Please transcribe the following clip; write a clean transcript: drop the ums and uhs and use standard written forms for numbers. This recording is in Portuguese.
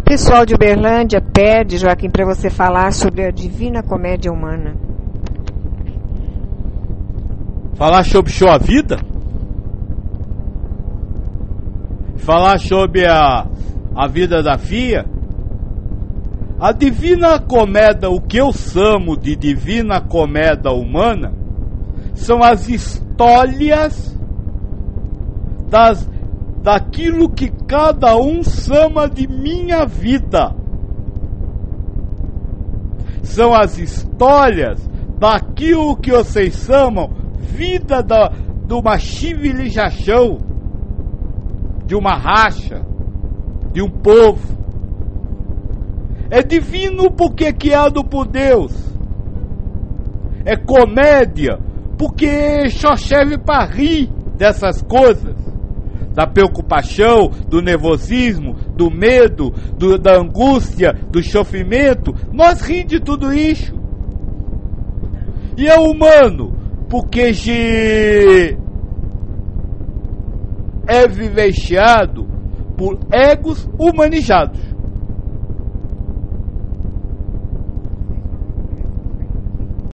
Pessoal de Uberlândia pede, Joaquim, para você falar sobre a Divina Comédia Humana. Falar sobre sua vida? Falar sobre a vida da filha? A Divina Comédia, o que eu chamo de Divina Comédia Humana, são as histórias daquilo que cada um chama de minha vida. São as histórias daquilo que vocês chamam vida de uma civilização, de uma raça, de um povo. É divino porque é criado por Deus. É comédia porque só serve para rir dessas coisas. Da preocupação, do nervosismo, do medo, da angústia, do sofrimento. Nós rimos de tudo isso. E é humano porque é vivenciado por egos humanizados.